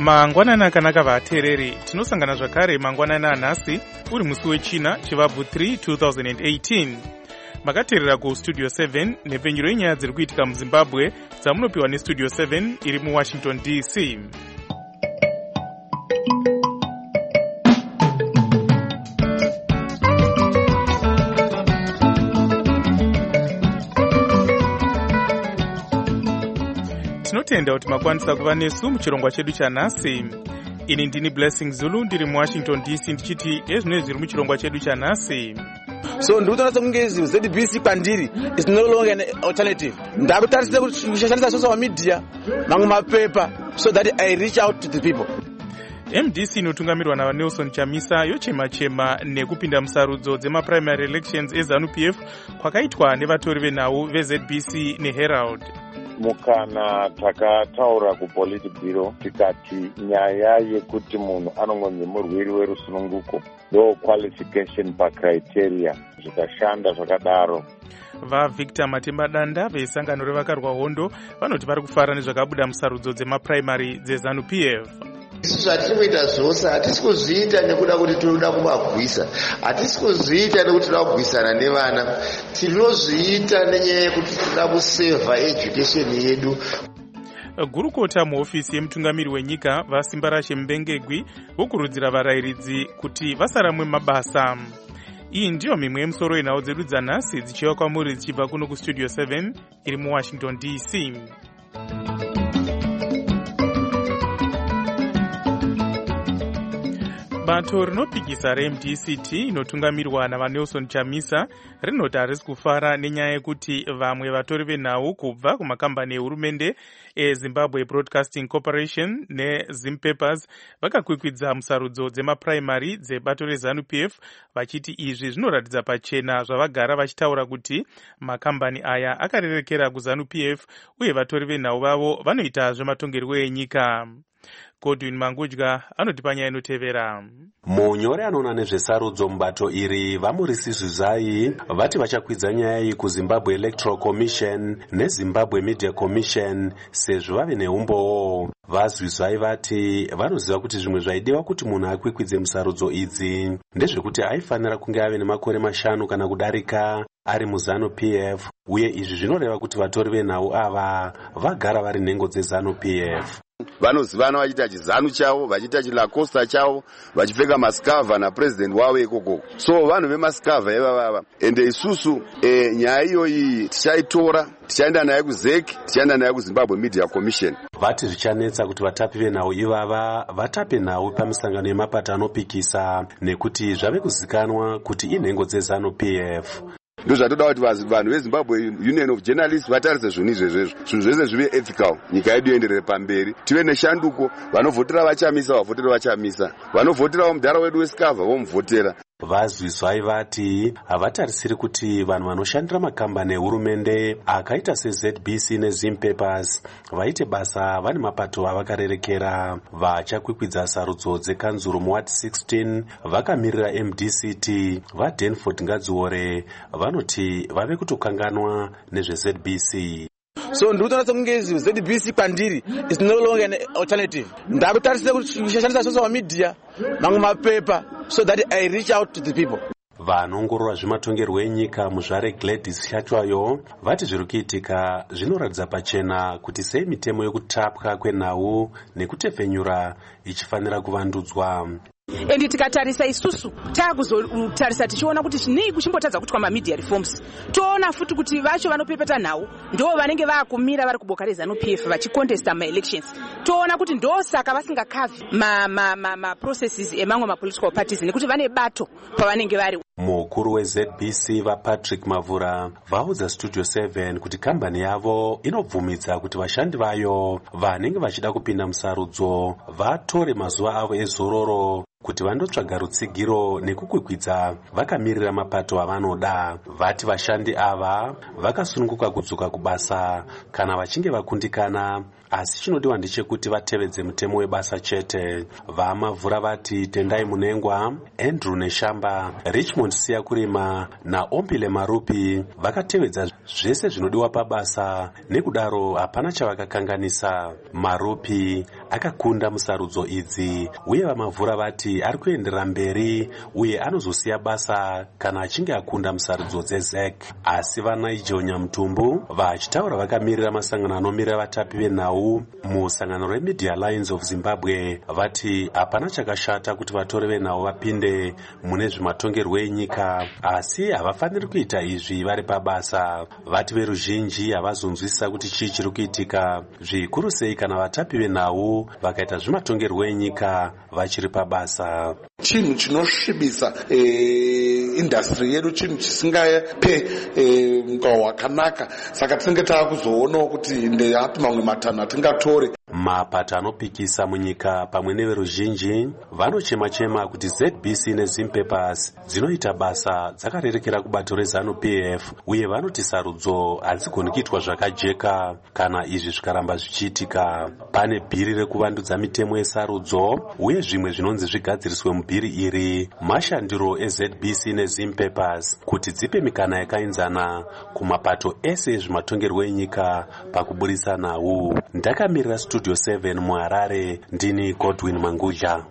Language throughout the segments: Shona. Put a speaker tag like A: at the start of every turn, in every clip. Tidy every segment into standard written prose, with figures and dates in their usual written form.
A: Mangwanana akanaka vateereri, tinosangana zvakare mangwanana anhasi uri musi wechina chivabvu 3 2018. Makateerera kustudio 7 nepfenyuro yenyaya dziri kuitika muZimbabwe dzamunopiwa nestudio 7 iri muWashington DC. Tinotenda kuti makwanisa kuva nesu muchirongwa chedu chanhasi. Ini ndini Blessing Zulu ndiri muWashington DC ndichiti ezvinenge zviri muchirongwa chedu chanhasi.
B: So ndikutoratidza kunge ZBC kwandiri is no longer an alternative. Ndakutarisira kuti kushandisa social media mamwe mapepa so that I reach out to the people.
A: MDC inotungamirwa naVanelson Chamisa yochema-chema nekupinda musarudzo dzemaprimary elections eZANU-PF kwakaitwa nevatori venhau veZBC neHerald.
C: Mukana takataura kuPolitburo tikati nyaya yekuti munhu anongonzi murwiri werusununguko ndo qualification pacriteria zvikashanda zvakadaro.
A: VaVictor Matembadanda vesangano revakarwa hondo vanoti vari kufara nezvakabuda musarudzo dzemaprimary dzeZANU-PF.
D: Isu zvatiri kuita zvose hatisi kuzviita nekuda kuti tinoda kumagwisa, hatisi kuzviita nekuti tinoda kugwisana nevana, tinozviita nenyaya yekuti tinoda kusevha education yedu.
A: Gurukota muhofisi yemutungamiri wenyika vaSimbarashe Mbengegwi vokurudzira varayiridzi kuti vasaramwe mabasa. Iyi ndiyo mimwe yemusoro yenhau dzedu dzanhasi dzichiva kwamuri dzichibva kuno kustudio 7 iri muWashington DC. Bato rinopikisa reMDCT inotungamirwa naVanelson Chamisa rinoti harisi kufara nenyaya yekuti vamwe vatori venhau kubva kumakambani ehurumende eZimbabwe Broadcasting Corporation neZim Papers vakakwikwidza musarudzo dzemaprimary dzebato reZANU-PF vachiti izvi zvinoratidza pachena zvavagara vachitaura kuti makambani aya akarerekera kuZANU-PF uye vatori venhau vavo vanoita zvematongerwo enyika. Godwin Mangudya anoti panyaya inotevera.
E: Munyori anoona nezvesarudzo mubato iri vaMurisi Zvizai vati vachakwidza nyaya iyi kuZimbabwe Electoral Commission neZimbabwe Media Commission sezvo vave neumbowo. VaZvizai vati vanoziva kuti zvimwe zvaidiwa kuti munhu akwikwidze musarudzo idzi ndezvekuti aifanira kunge ave nemakore 5 kana kudarika ari muZANU-PF uye izvi zvinoreva kuti vatori venhau ava vagara vari nhengo dzeZANU-PF.
F: Vanozivana vachiita chizanu chavo, vachiita chilacosta chavo, vachipfeka maskava napresident wavo ikoko. So vanhu vemaskava ivava. Ende isusu nyaya iyoyi tichaitora, tichaenda naye kuZEC, tichaenda naye kuZimbabwe Media Commission.
E: Vati zvichanetsa kuti vatapi venhau ivava vatape nhau pamisangano yemapato anopikisa nekuti zvave kuzikanwa kuti inhengo dzeZANU-PF.
F: Ndozvatoda kuti vanhu veZimbabwe Union of Journalists vatarise zvinhu izvezvezvo, zvinhu zvese zvive ethical, nyika yedu ienderere pamberi, tive neshanduko, vanovhotera vachamisa, vavhotera vachamisa, vanovhotera mudhara wedu wesikavha vomuvhotera.
E: VaZvizai vati havatarisiri kuti vanhu vanoshandira makambani ehurumende akaita seZBC neZim Papers vaite basa vane mapato avakarerekera. Vachakwikwidza sarudzo dzekanzuru muWard 16 vakamirira MDCT vaDanford Ngadziore vanoti vave kutokanganwa nezveZBC.
B: So ndikutoratidza kunge ZBC kwandiri is no longer an alternative. Ndakutarisira kuti kushandisa social media mamwe mapepa so that I reach out to the people.
E: Vanongorora zvematongerwo enyika muzvare Gladys Chatwayo vati zviri kuitika zvinoratidza pachena kuti sei mitemo yekutapwa kwenhau nekutepfenyura ichifanira kuvandudzwa.
G: Endi tikatarisa isusu takuzotarisa tichiona kuti chinei kuchimbotadza kuitwa mamedia reforms. Toona futi kuti vacho vanopepeta nhau ndo vanenge vakumira vari kuboka reZANU-PF vachicontesta ma-elections. Toona kuti ndo saka vasingakavi processes emamwe ma-political parties nekuti vane bato pavanenge vari.
E: Mukuru weZBC vaPatrick Mavura vaudza Studio 7 kuti kambani yavo inobvumidza kuti vashandi vayo vanenge vachida kupinda musarudzo vatore mazuva avo ezororo kuti vandotsvaga rutsigiro nekukwikwidza vakamirira mapato avanoda. Vati vashandi ava vakasununguka kudzoka kubasa kana vachinge vakundikana, asi chinodiwa ndechekuti vatevedze mutemo webasa chete. VaMavura vati Tendai Munengwa, Andrew Neshamba, Richmond Siyakurima naOmpile Marupi vakatevedza zvese zvinodiwa pabasa, nekudaro hapana chavakakanganisa. Marupi akakunda musarudzo idzi, uye vaMavhura vati ari kuenderera mberi uye anozosiya basa kana achinge akunda musarudzo dzeZEC. Asi vaNigel Nyamutumbu vachitaura vakamirira masangano anomirira vatapi venhau musangano reMedia Alliance of Zimbabwe vati hapana chakashata kuti vatori venhau vapinde mune zvematongerwo enyika, asi havafaniri kuita izvi vari pabasa. Vati veruzhinji havazonzwisisa kuti chii chiri kuitika, zvikuru sei kana vatapi venhau vakaita zvematongerwo enyika vachiri pabasa.
H: Chinhu chinosvibisa industry yedu, chinhu chisingape mugao wakanaka, saka tinenge taakuzoonawo kuti ndeapi mamwe matanho atingatore.
E: Mapato anopikisa munyika pamwe neveruzhinji vanochema-chema kuti ZBC neZim Papers dzinoita basa dzakarerekera kubato reZANU-PF, uye vanoti sarudzo hadzigoni kuitwa zvakajeka kana izvi zvikaramba zvichiitika. Pane bhiri rekuvandudza mitemo yesarudzo uye zvimwe zvinonzi zvigadziriswe mubhiri iri mashandiro eZBC neZim Papers kuti dzipe mikana yakainzana kumapato ese ezvematongerwo enyika pakuburisa nhau. Ndakamirira Studio 7 muHarare, ndini Godwin Manguja.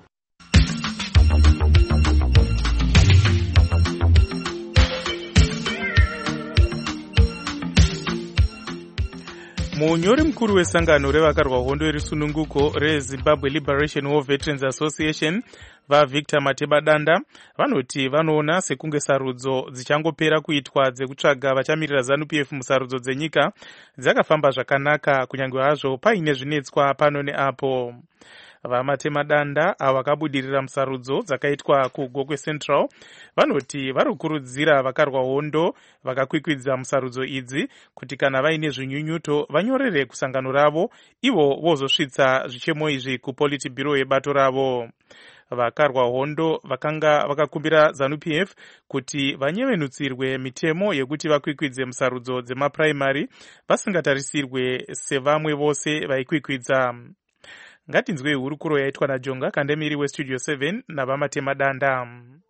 A: Munyori mukuru wesangano revakarwa hondo yerusununguko reZimbabwe Liberation War Veterans Association vaVictor Matebadanda vanoti vanoona sekunge sarudzo dzichangopera kuitwa dzekutsvaga vachamirira ZANU-PF musarudzo dzenyika dzakafamba zvakanaka, kunyange hazvo paine zvinetswa pano neapo. VaMatebadanda avo vakabudirira musarudzo dzakaitwa kuGokwe Central vanoti vari kukurudzira vakarwa hondo vakakwikwidza musarudzo idzi kuti kana vaine zvinyunyuto vanyorere kusangano ravo, ivo vozosvitsa zvichemo izvi kuPolitburo yebato ravo. Vakarwa hondo vakanga vakakumbira ZANU-PF kuti vanyevenutsirwe mitemo yekuti vakwikwidze musarudzo dzemapuraimari vasingatarisirwe sevamwe vose vaikwikwidza. Ngatinzwe hurukuro yaitwa naJonga Kandemiri weStudio 7 navaMatebadanda.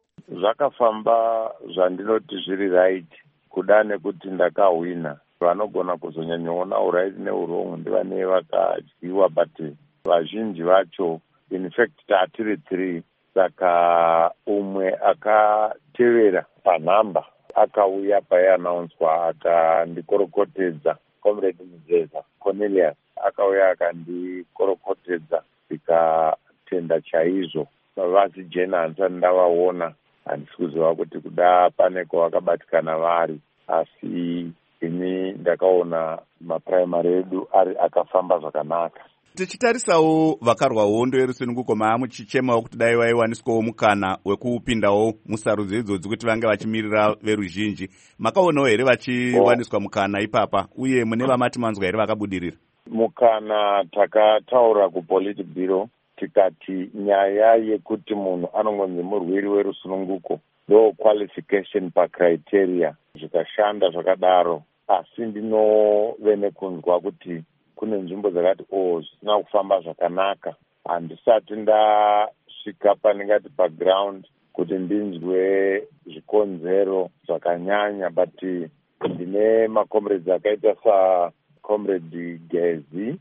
C: Zvakafamba zvandinoti zviri right, kuda nekuti ndakahwina. Vanogona kuzonyanyoona uright neurong ndivane vakadyiwa, but vazhinji vacho in fact tatiri 3. Saka umwe akatevera panhamba akauya paianaunzwa akandikorokotedza, Comrade Muzeza Cornelius akauya akandikorokotedza, tikatenda chaizvo. Vasi jena handisati ndavaona, handisi kuziva kuti kuda pane kwavakabatikana vari, asi ini ndakaona mapuraimari edu ari akafamba zvakanaka.
I: Tichitarisawo vakarwa hondo yerusununguko maamuchichemawo kuti dai vaiwaniswawo mukana wekupindawo musarudzo idzodzi kuti vange vachimirira veruzhinji. Makaonawo here vachiwaniswa mukana ipapa, uye mune vamati manzwa here vakabudirira?
C: Mukana takataura kuPolitburo tikati nyaya yekuti munhu anongonzi murwiri werusununguko ndo qualification pacriteria zvikashanda zvakadaro, asi ndinove nekunzwa kuti kune nzvimbo dzakati zvisina kufamba zvakanaka. Handisati ndasvika pandingati paground kuti ndinzwe zvikonzero zvakanyanya, but ndine macomrades akaita saComrade Gezi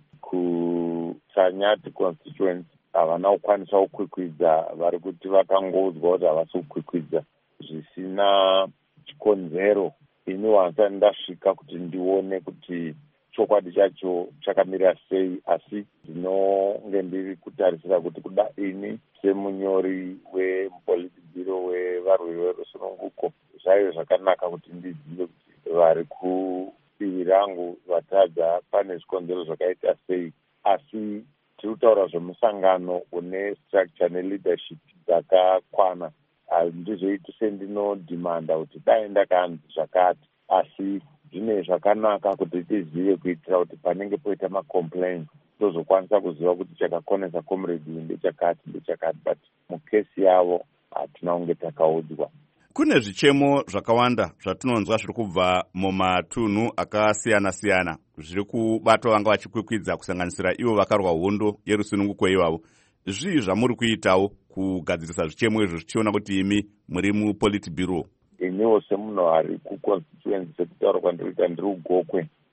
C: kuTsanyati constituency havana kukwanisa kukwikwidza, vari kuti vakangoudzwa kuti havasi kukwikwidza zvisina chikonzero. Ini handisati ndasvika kuti ndione kuti chokwadi chacho chakamira sei, asi ndinonge ndiri kutarisira kuti kuda ini semunyori wePolitburo wevarwiri verusununguko zvaive zvakanaka kuti ndizive kuti vari kudivi rangu vatadza pane zvikonzero zvakaita sei. Asi tiri kutaura zvemusangano une structure neleadership dzakakwana, handizoiti sendinodhimanda kuti dai ndakanzi zvakati, asi zvine zvakanaka kuti tizive kuitira kuti panenge poita macomplaints tozokwanisa kuziva kuti chakakonesa comrade ndechakati, but mukesi yavo hatina kunge takaudzwa.
I: Kune zvichemo zvakawanda zvatinonzwa zviri kubva mumatunhu akasiyana-siyana zviri kubatwa vanga vachikwikwidza kusanganisira ivo vakarwa hondo yerusununguko ivavo. Zvii zvamuri kuitawo kugadzirisa zvichemo izvo zvichiona kuti imi muri muPolitburo?
C: Iniwo semunhu ari kuconstituency sekutaura kwandiri kuita ndiri kuGokwe,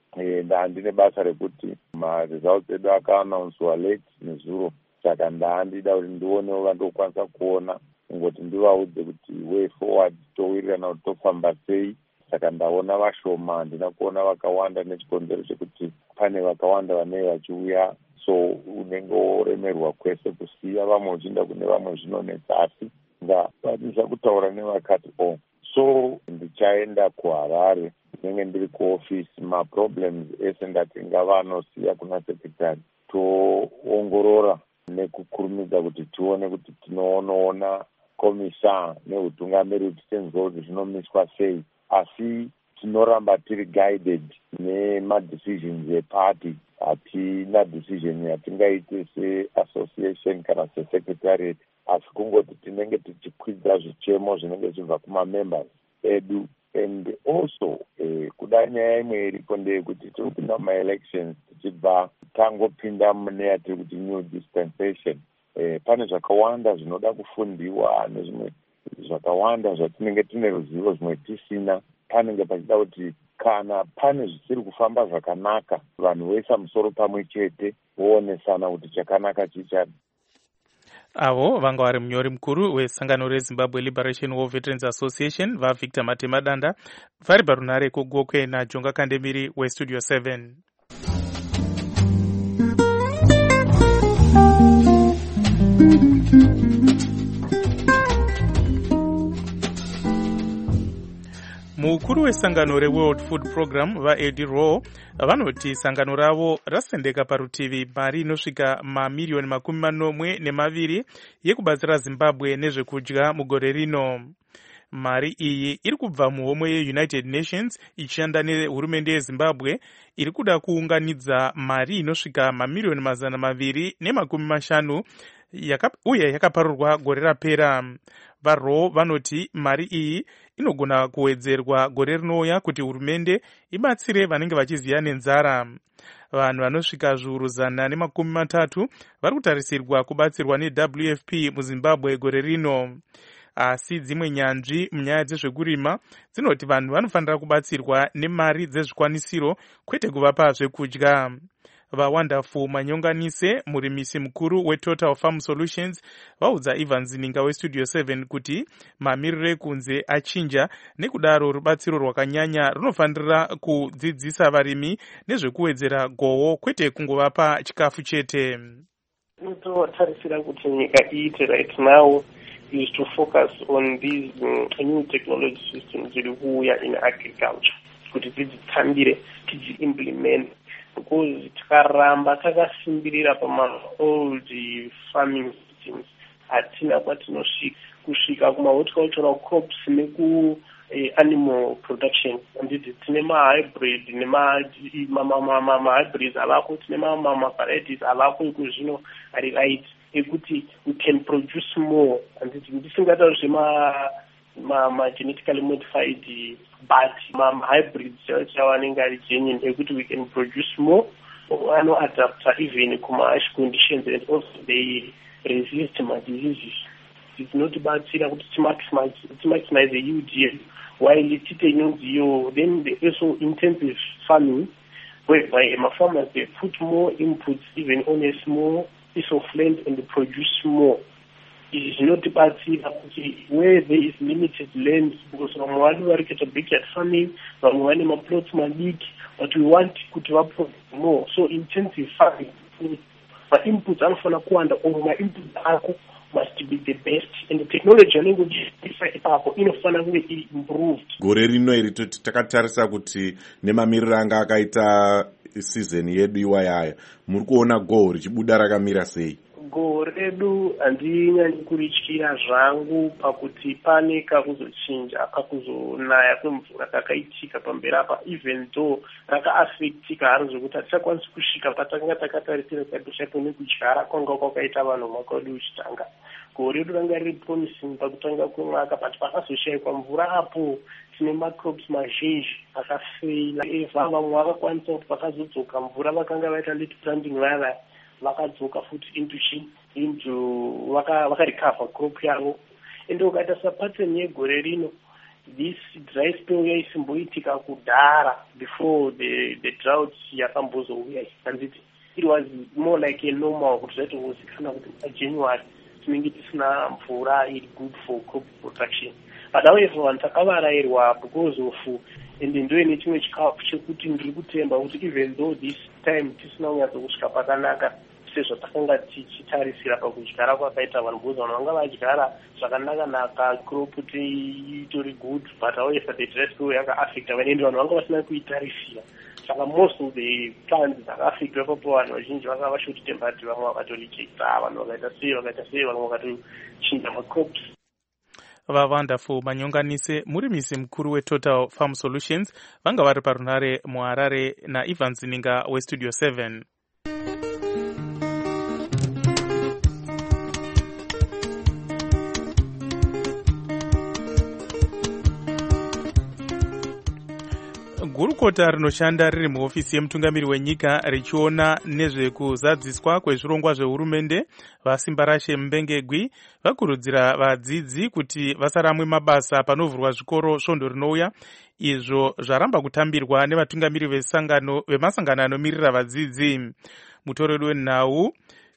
C: ndandine basa rekuti maresults edu akaanaunswa late nezuro, saka ndandida kuti ndionewo vandokwanisa kuona ngoti ndivaudze kuti way forward towirirana kuti tofamba sei. Saka ndaona vashoma, handina kuona vakawanda nechikonzero chekuti pane vakawanda vanenge vachiuya, so unenge woremerwa kwese kusiya vamwe uchienda kune vamwe zvinonetsa, asi ndakwanisa kutaura nevakati so ndichaenda kuHarare, ndinenge ndiri kuofisi. Maproblems ese ndati ngavanosiya kuna sekretari, toongorora nekukurumidza kuti tione kuti tinoonaona komisa neutungamiri kuti tenzwa kuti zvinomiswa sei, asi tinoramba tiri guided nemadecisions eparty. Hatina decision yatingaite seassociation kana secretariat, asi kungoti tinenge tichikwidza zvichemo zvinenge zvibva kumamembers edu. And also kudai nyaya imwe iripo ndeyekuti tiri kupinda mumaelections tichibva tangopinda mune yatiri kuti new dispensation. Pane zvakawanda zvinoda kufundiwa nezvimwe zvakawanda zvatinenge tine ruzivo, zvimwe tisina. Panenge pachida kuti kana pane zvisiri kufamba zvakanaka, vanhu voisa musoro pamwe chete voonesana kuti chakanaka chichani.
A: Avo vanga vari munyori mukuru wesangano reZimbabwe Liberation War Veterans Association vaVictor Matemadanda vari parunare kugokwe naJonga Kandemiri weStudio 7. Mukuru wesangano reWorld Food Program vaEddie Rowe vanoti sangano ravo rasendeka parutivi mari inosvika mamiliyoni 12 yekubatsira Zimbabwe nezvekudya mugore rino. Mari iyi iri kubva muhomwe yeUnited Nations ichishanda nehurumende yeZimbabwe iri kuda kuunganidza mari inosvika mamiliyoni 250 uye yakaparurwa gore rapera. VaRowe vanoti mari iyi inogona kuwedzerwa gore rinouya kuti hurumende ibatsire vanenge vachiziya nenzara. Vanhu vanosvika zviuru 130 vari kutarisirwa kubatsirwa neWFP muZimbabwe gore rino. Asi dzimwe nyanzvi munyaya dzezvekurima dzinoti vanhu vanofanira kubatsirwa nemari dzezvikwanisiro kwete kuvapa zvekudya. VaWonderful Manyonganise, murimisi mukuru weTotal Farm Solutions, vaudza Evans Ninga weStudio 7 kuti mamiriro ekunze achinja, nekudaro rubatsiro rwakanyanya runofanira kudzidzisa varimi nezvekuwedzera gowo kwete kungovapa chikafu chete.
J: Totarisira kuti nyika iite right now is to focus on these new technology systems ziri kuuya in agriculture, kuti tidzitambire tidziimplement, because tikaramba takasimbirira pama-old farming systems hatina kwatinosvika kuma-horticultural crops neku-animal production. Anditi tine ma-hybrid ma-hybrids avako, tine ma-varieties avako ekuzvino ari right ekuti we can produce more. Anditi ndisingatauri ma-genetically modified but hybrids chawanenge ari genuine ekuti we can produce more, anoadapta even kuma-harsh conditions, and also they resist ma-diseases. Dzinotibatsira kuti timaximize the yield yedu while tite nyonziyo. Then there also intensive farming whereby farmers they put more inputs even on a small piece of land and they produce more. It is not about where there is limited land, because we want to get a backyard farming, we want to plots big, but we want to develop more. So intensive farming, my inputs are for Nakwanda, or my inputs must be the best, and the technology language is improved.
K: Gore rino iri takatarisa kuti nemamiriro anga akaita season yedu iwayaya, muri kuona goho richibuda rakamira sei?
J: Gore redu handinyanyi kurityira zvangu pakuti pane kakuzochinja kakuzonaya kwemvura kakaitika pamberi apa, even though rakaafektika haro zvekuti hatichakwanisi kusvika patanga takatarisira kadoshapo nekudyara kwanga kwakaita vanhu mwaka wedu uchitanga. Gore redu ranga riri promising pakutanga kwemwaka, but pakazoshayikwa mvura apo tine macrops mazhinji akafeila. Vamwe vakakwanisa kuti pakazodzoka mvura vakanga vaita late planting vaya vakadzoka futi into vakarecover crop yavo. Ende ukaita sapattern yegore rino this dry spell yaisimboitika kudhara before the drought yakambozouya hanziti it was more like a normal kuti zvaitozikanwa kuti pajanuary tinenge tisina mvura iri good for crop production. But however vanhu takavarayirwa because of ende ndoine chimwe chikafu chekuti ndiri kutemba kuti even though this time tisina kunyatsa kusvika pakanaka sezvatakanga tichitarisira pakudyara kwakaita vanhu because vanhu vanga vadyara zvakanaka crop itori good but however the dry spell yakaafecta vanhu ende vanhu vanga vasina kuitarisira saka most of the plants dzakaafectwa ipapo vanhu vazhinji vanga vachotitemba kuti vamwe vakatorijecta vanhu vakaita sei vamwe vakatochinja macrops.
A: vavandaful manyonganise murimisi mukuru wetotal farm solutions vanga vari parunare muharare naivan zininga westudio 7. gurukota rinoshanda riri muhofisi yemutungamiri wenyika richiona nezvekuzadziswa kwezvirongwa zvehurumende vasimba rashe Mbengegwi vakurudzira vadzidzi kuti vasaramwe mabasa panovhurwa zvikoro svondo rinouya, izvo zvaramba kutambirwa nevatungamiri vemasangano anomirira vadzidzi. Mutoreri wenhau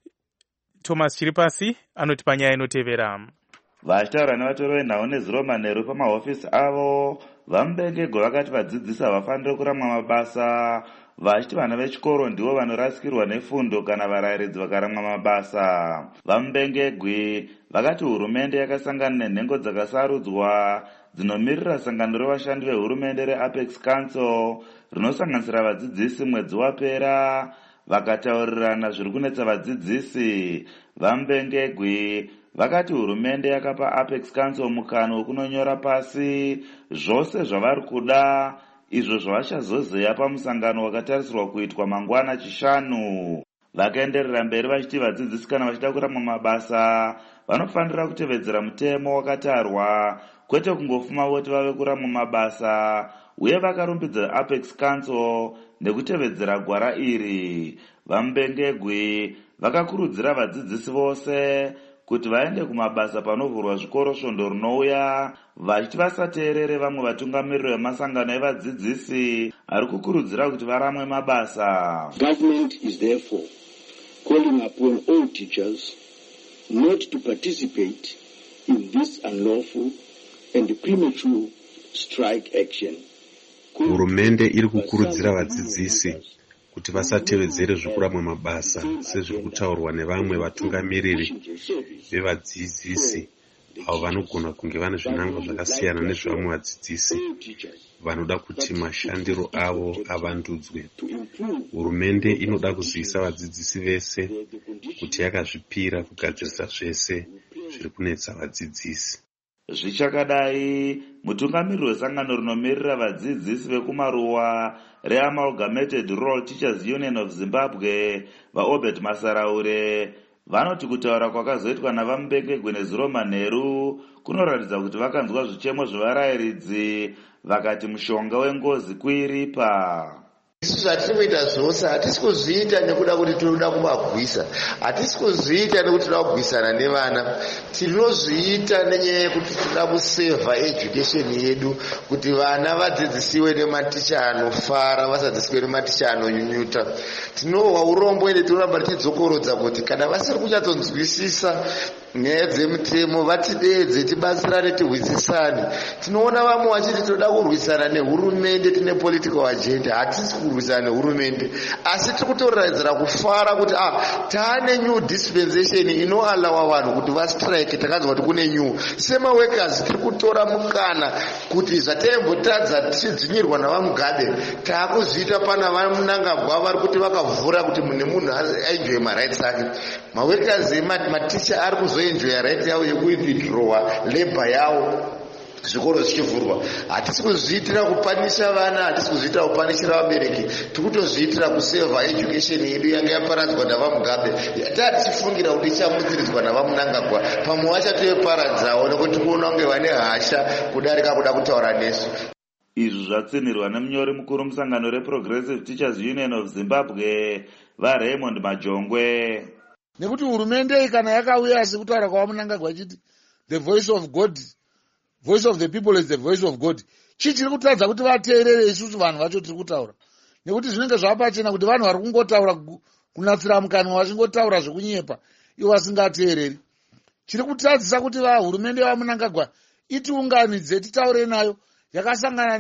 A: Thomas Chiripasi anoti panyaya inotevera.
L: Vachitaura nevatori venhau nezuro manheru pamahofisi avo, vaMubengegwi vakati vadzidzisi havafaniri kuramwa mabasa, vachiti vana vechikoro ndivo vanorasikirwa nefundo kana varayiridzi vakaramwa mabasa. VaMubengegwi vakati hurumende yakasangana nenhengo dzakasarudzwa dzinomirira sangano revashandi vehurumende reApex Council rinosanganisira vadzidzisi mwedzi wapera, vakataurirana zviri kunetsa vadzidzisi. VaMubengegwi vakati hurumende yakapa Apex Council mukana wokunonyora pasi zvose zvavari kuda, izvo zvavachazozeya pamusangano wakatarisirwa kuitwa mangwana chishanu. Vakaenderera mberi vachiti vadzidzisi kana vachida kuramwa mabasa vanofanira kutevedzera mutemo wakatarwa, kwete kungofuma voti vave kuramwa mabasa, uye vakarumbidza Apex Council nekutevedzera gwara iri. VaMubengegwi vakakurudzira vadzidzisi vose kuti vaende kumabasa panovhurwa zvikoro svondo rinouya, vachiti vasateerere vamwe vatungamiriri vemasangano evadzidzisi ari kukurudzira kuti varamwe mabasa.
M: Government is therefore calling upon all teachers not to participate in this unlawful and premature strike action.
E: Hurumende iri kukurudzira vadzidzisi kuti vasatevedzere zvekuramwa mabasa sezviri kutaurwa nevamwe vatungamiriri vevadzidzisi avo vanogona kunge vane zvinangwa zvakasiyana nezvevamwe vadzidzisi vanoda kuti mashandiro avo avandudzwe. Hurumende inoda kuzivisa vadzidzisi vese kuti yakazvipira kugadzirisa zvese zviri kunetsa vadzidzisi.
L: Zvichakadai, mutungamiriri wesangano rinomirira vadzidzisi vekumaruwa reAmalgamated Rural Teachers Union of Zimbabwe, vaObert Masaraure, vanoti kutaura kwakazoitwa navaMubengegwi nezuro manheru kunoratidza kuti vakanzwa zvichemo zvevarayiridzi, vakati mushonga wengozi kuiripa.
D: Isu zvatiri kuita zvose hatisi kuzviita nekuda kuti tinoda kuvagwisa, hatisi kuzviita nekuti tinoda kugwisana nevana, tinozviita nenyaya yekuti tinoda kusevha education yedu, kuti vana vadzidzisiwe nematicha anofara vasadzidzisiwe nematicha anonyunyuta. Tinohwa urombo ende tinoramba tichidzokorodza kuti kana vasiri kuchatonzwisisa nyaya dzemutemo vatidedze tibatsirane tirwisisane. Tinoona vamwe vachiti tinoda kurwisana nehurumende, tine political agenda. Hatisi kurwisana nehurumende, asi tiri kutoradzira kufara kuti taane new dispensation inoalawa vanhu kuti vastrike. Takanzwa kuti kune new semaworkers, tiri kutora mukana kuti zvataimbotadza tichidzinyirwa navaMugabe taakuzviita pana vaMunangagwa vari kuti vakavhura kuti munhu aenjoye marights ake. Maworkers maticha ari kuzoenjoya right yavo yekuwithdrawa labor yavo zvikoro zvichivhurwa. Hatisi kuzviitira kupanisha vana, hatisi kuzviitira kupanishira vabereki, tiri kutozviitira kusevha education yedu yanga yaparadzwa navaMugabe. Tatichifungira kuti ichamutsiridzwa navaMunangagwa, pamwe vachatoiparadzawo nekuti kuona kunge vane hasha kudarika kuda kutaura nesu.
L: Izvi zvatsinirwa nemunyori mukuru musangano reProgressive Teachers Union of Zimbabwe, vaRaymond Majongwe.
N: Nekuti hurumende kana yakauya sekutaura kwavaMunangagwa achiti the voice of God voice of the people is the voice of God. Chiri kutaridza kuti vateerere isusu vanhu vacho tiri kutaura, nekuti zvinenge zvapachena kuti vanhu vari kungotaura kunatsira mukanwa vachingotaura zvekunyepa ivo vasingateereri. Chiri kutadzisa kuti hurumende vaMunangagwa itiunganidze titaure nayo, yakasangana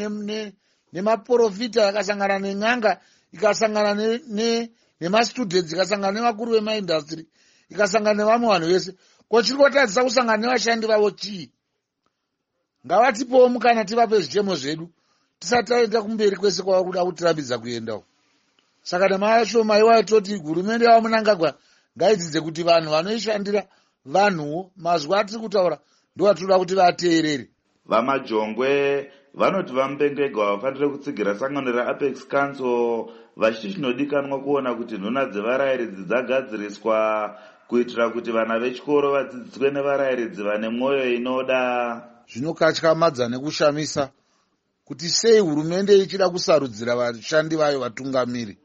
N: nemaprofita, yakasangana nen'anga, ikasangana nemastudents, ikasangana nevakuru vemaindastry, ikasangana nevamwe vanhu vese. Ko chiri kutadzisa kusangana nevashandi vavo chii? Ngavatipowo mukana tivape zvichemo zvedu tisati taenda kumberi kwese kwava kuda kutirambidza kuendawo. Saka nemasho maiwa toti hurumende yaMunangagwa ngaidzidze kuti vanhu vanoishandira vanhuwo mazuva atiri kutaura ndovatinoda kuti vateerere.
L: Vamajongwe vanoti vaMupendegwa vafanire kutsigira sangano reApex Council vachiti chinodikanwa kuona kuti nhuna dzevarayiridzi dzagadziriswa kuitira kuti vana vechikoro vadzidziswe nevarayiridzi vane mwoyo inoda.
N: Zvinokatyamadza nekushamisa kuti sei hurumende ichida kusarudzira vashandi vayo vatungamiri.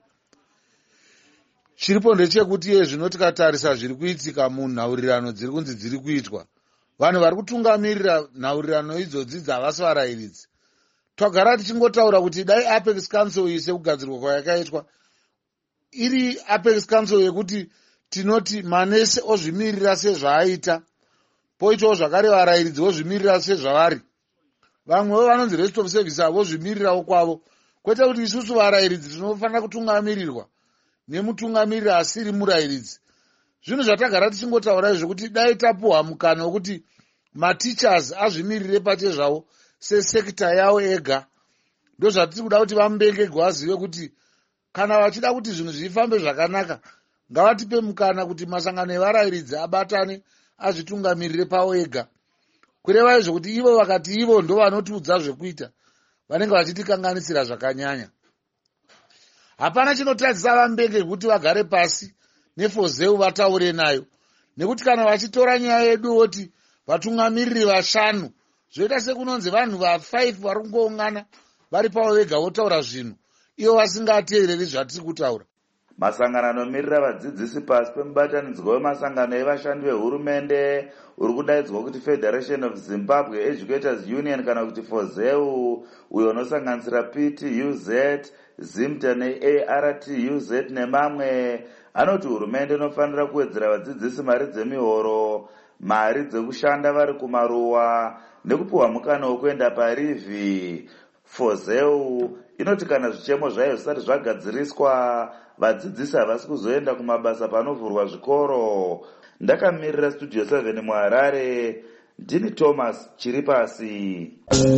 N: Chiripo ndechekuti zvino tikatarisa zviri kuitika munhaurirano dziri kunzi dziri kuitwa, vanhu vari kutungamirira nhaurirano idzodzi dzavasi varayiridzi. Twagara tichingotaura kuti dai Apex Council ise kugadzirwa kwayakaitwa iri Apex Council yekuti tinoti manese ozvimirira sezvaaita, poitawo zvakare varayiridzi vozvimirira sezvavari, vamwewo vanonzi rest of service vozvimirirawo kwavo, kwete kuti isusu varayiridzi tinofanira kutungamirirwa nemutungamiriri asiri murayiridzi. Zvinhu zvatagara tichingotaura zvekuti dai tapuhwa mukana wekuti matichers azvimirire pache zvavo sesekta yavo ega, ndozvatiri kuda kuti vaMupendegwa vazive kuti kana vachida kuti zvinhu zvifambe zvakanaka ngavatipe mukana kuti masangano evarayiridzi abatane azvitungamirire pavo ega. Kureva izvo kuti ivo vakati ivo ndo vanotiudza zvekuita, vanenge vachitikanganisira zvakanyanya. Hapana chinotadzisa vaMupendegwa kuti vagare pasi nefozeu vataure nayo, nekuti kana vachitora nyaya yedu woti vatungamiriri 5 zvoita sekunonzi vanhu va5 vari kungoungana vari pavo vega votaura zvinhu ivo vasingateereri zvatiri kutaura.
L: Masangano anomirira vadzidzisi pasi pemubatanidzwa wemasangano evashandi vehurumende uri kudaidzwa kuti Federation of Zimbabwe Educators Union kana kuti FOZEU, uyo unosanganisira PTUZ, ZIMTA neARTUZ nemamwe, anoti hurumende inofanira kuwedzera vadzidzisi mari dzemihoro, mari dzekushanda vari kumaruwa nekupiwa mukana wekuenda parivhi. FOZEU inoti kana zvichemo zvayo zvisati zvagadziriswa vadzidzisi havasi kuzoenda kumabasa panovhurwa zvikoro. Ndakamirira Studio 7 muHarare, ndini Thomas Chiripasi.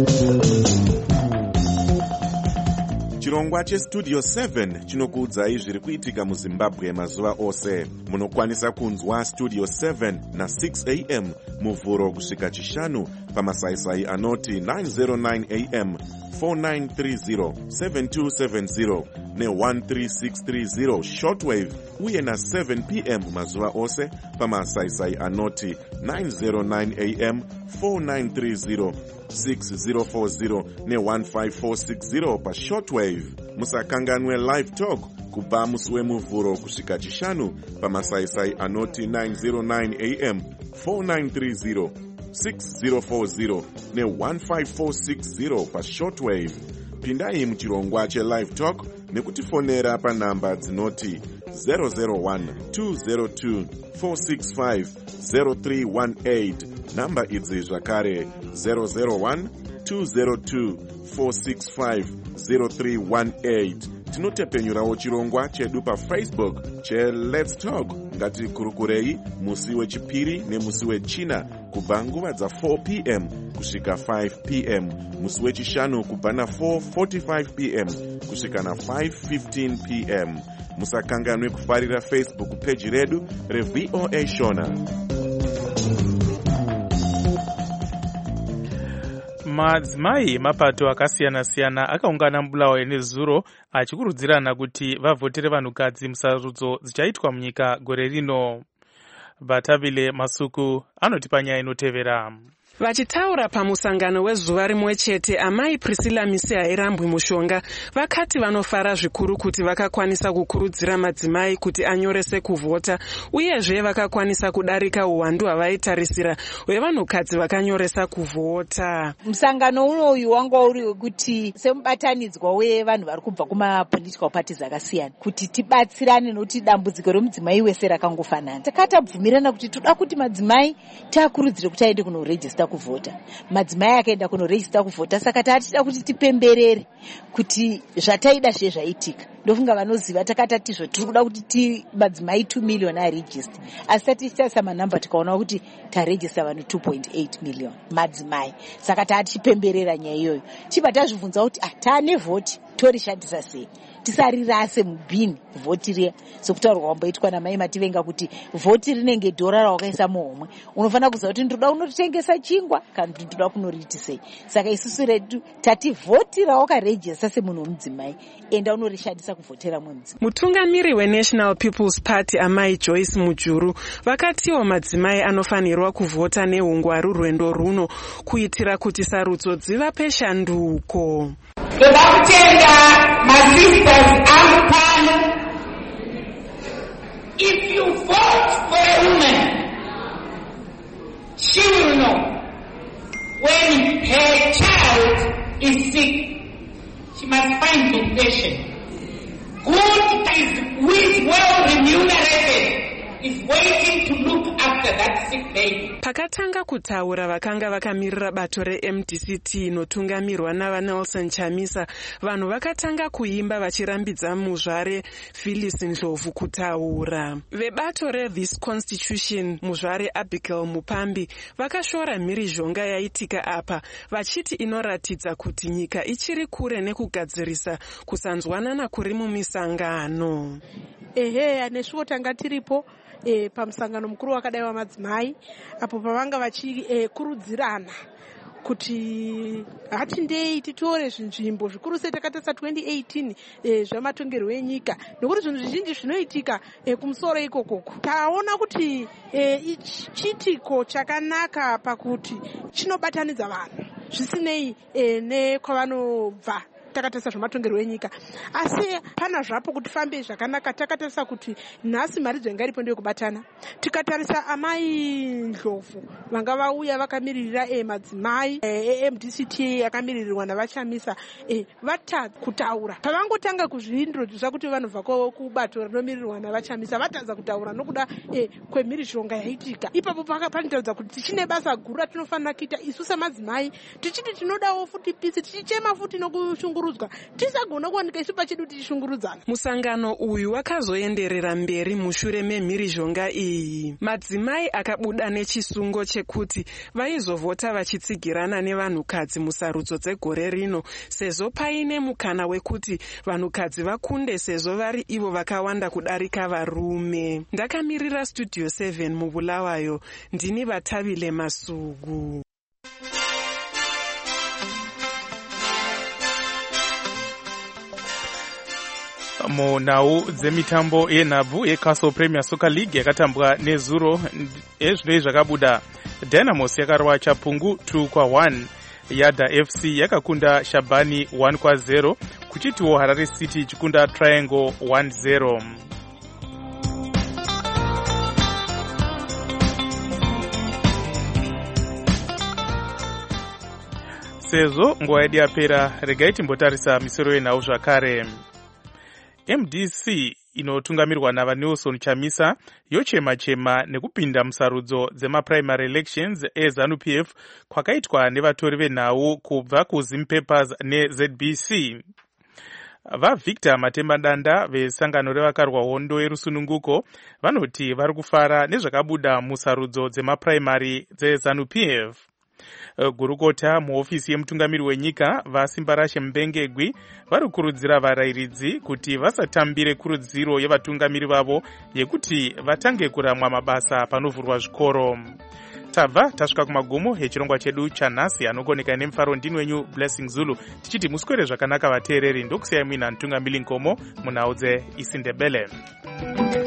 K: Chirongwa cheStudio 7 chinokuudzai zviri kuitika muZimbabwe mazuva ose. Munokwanisa kunzwa Studio 7 na 6 am muvhuro kusvika chishanu pamasaisai anoti 909 am, 4930, 7270 ne13630 shortwave, uye na 7 pm mazuva ose pamasaisai anoti 909 am, 4930, 6040 ne15460 pa shortwave. Musakanganwe live talk kubva musi wemuvhuro kusvika chishanu pamasaisai anoti 909 am, 4930, 6040 ne15460 pa shortwave. Pindai muchirongwa chelive talk nekutifonera panhamba dzinoti 001 202 465 0318. Namba idzi zvakare 001 202 465 0318. Tinotepenyurawo chirongwa chedu paFacebook cheLet's Talk. Ngatikurukurei musi wechipiri nemusi wechina kubva nguva dza4 pm kusvika 5 pm, musi wechishanu kubva na4:45 pm kusvika na5:15 pm. Musakanganwe kufarira Facebook page redu reVOA Shona.
A: Madzimai mapato akasiyana-siyana akaungana muBulawayo nezuro achikurudzirana kuti vavhotere vanhukadzi musarudzo dzichaitwa munyika gore rino. Batavile Masuku anotipa nyaya inotevera.
O: Vachitaura pamusangano wezuva rimwe chete, amai Priscilla Misia Irambwi Mushonga vakati vanofara zvikuru kuti vakakwanisa kukurudzira madzimai kuti anyorese kuvhota, uyezve vakakwanisa kudarika uwandu hwavaitarisira hwevanhukadzi vakanyoresa kuvhota.
P: Musangano unoyu wanga uri wekuti semubatanidzwa wevanhu vari kubva kuma-political parties akasiyana kuti tibatsirane nokuti dambudziko remudzimai wese rakangofanana. Takatabvumirana kuti toda kuti madzimai taakurudzire kuti aende kunorejista kuvhota. Madzimai akaenda kunorejista kuvhota, saka tatida kuti tipemberere kuti zvataida zve zvaitika. Ndofunga vanoziva takatatizvo tiri kuda kuti madzimai 2 million arejista, asi tatiisa manhamba tikaona kuti tarejista vanhu 2.8 million madzimai. Saka tatipemberera nyaya iyoyo, chibva tazvibvunza kuti taane vhoti torishandisa sei, tisarirase mubhini vhoti riya sokutaurwa kwamboitwa namai Mativenga kuti vhoti rinenge dhora rawakaisa muhomwe, unofanira kuziva kuti ndoda kunotengesa chingwa kana kuti ndoda kunoriiti sei. Saka isusu redu tati vhoti rawakarejista semunhu womudzimai, enda unorishandisa kuvhotera mwemudzimai.
O: Mutungamiri weNational People's Party amai Joyce Mujuru vakatiwo madzimai anofanirwa kuvhota neungwaru rwendo runo kuitira kuti sarudzo dzivape shanduko.
Q: If you vote for a woman, she will know when her child is sick, she must find compassion. Good who is well remunerated is waiting to look after that sick baby.
O: Pakatanga kutaura vakanga vakamirira bato reMDCT inotungamirwa navaNelson Chamisa, vanhu vakatanga kuimba vachirambidza muzvare Phyllis Ndlovu kutaura. Vebato reThis Constitution muzvare Abigail Mupambi vakashora mhirizhonga yaitika apa, vachiti inoratidza kuti nyika ichiri kure nekugadzirisa kusanzwanana kuri mumisangano.
R: Neshuo tanga tiripo pamusangano mukuru wakadai wamadzimai apo pavanga vachikurudzirana kuti hatindei titore zvinzvimbo zvikuru sei takatarisa 2018 zvamatongerwo enyika, nokuti zvinhu zvizhinji zvinoitika kumusoro ikokoko taona kuti chitiko chakanaka pakuti chinobatanidza vanhu zvisinei nekwavanobva. Takatarisa zvamatongerwo enyika, asi pana zvapo kuti fambe zvakanaka. Takatarisa kuti nhasi mari dzengaripo ndiyo kubatana. Tikatarisa amai Ndlovu vanga vauya vakamiririra madzimai MDCT yakamirirwa navaChamisa vatadza kutaura. Pavangotanga kuzviintrodusa kuti vanobva kubato rinomirirwa navaChamisa vatadza kutaura nokuda kwemhirizhonga yaitika. Ipapo panotaridza kuti tichine basa guru ratinofanira kuita isu samadzimai, tichiti tinodawo futi pisi, tichichema futi nokushungurudza tisagona kuwanika isu pachedu tichishungurudzana.
O: Musangano uyu wakazoenderera mberi mushure memhirizhonga iyi. Madzimai akabuda nechisungo chekuti vaizovhota vachitsigirana nevanhukadzi musarudzo dzegore rino, sezvo paine mukana wekuti vanhukadzi vakunde sezvo vari ivo vakawanda kudarika varume. Ndakamirira Studio 7 muBulawayo, ndini Vatavile Masugu.
A: Munhau dzemitambo yenhabvu yeCastle Premier Soccer League yakatambwa nezuro ezvinoi zvakabuda. Dynamos yakarwa Chapungu 2-1. Yada FC yakakunda Shabani 1-0, kuchitiwo Harare City ichikunda Triangle 1-0. Sezvo nguva yedu yapera, regai timbotarisa misoro yenhau zvakare. MDC inotungamirwa navaNelson Chamisa yochema-chema nekupinda musarudzo dzemaprimary elections eZANU-PF kwakaitwa nevatori venhau kubva kuZim Papers neZBC. VaVictor Matembadanda vesangano revakarwa hondo yerusununguko vanoti vari kufara nezvakabuda musarudzo dzemaprimary dzeZANU-PF. Gurukota muhofisi yemutungamiri wenyika vaSimbarashe Mbengegwi vari kukurudzira varayiridzi kuti vasatambire kurudziro yevatungamiri vavo yekuti vatange kuramwa mabasa panovhurwa zvikoro. Tabva tasvika kumagumo echirongwa chedu chanhasi. Anogoneka nemufaro ndini wenyu Blessing Zulu, tichiti muswere zvakanaka vateereri, ndokusiyai muina mutungamiri Nkomo munhau dzeIsindebele.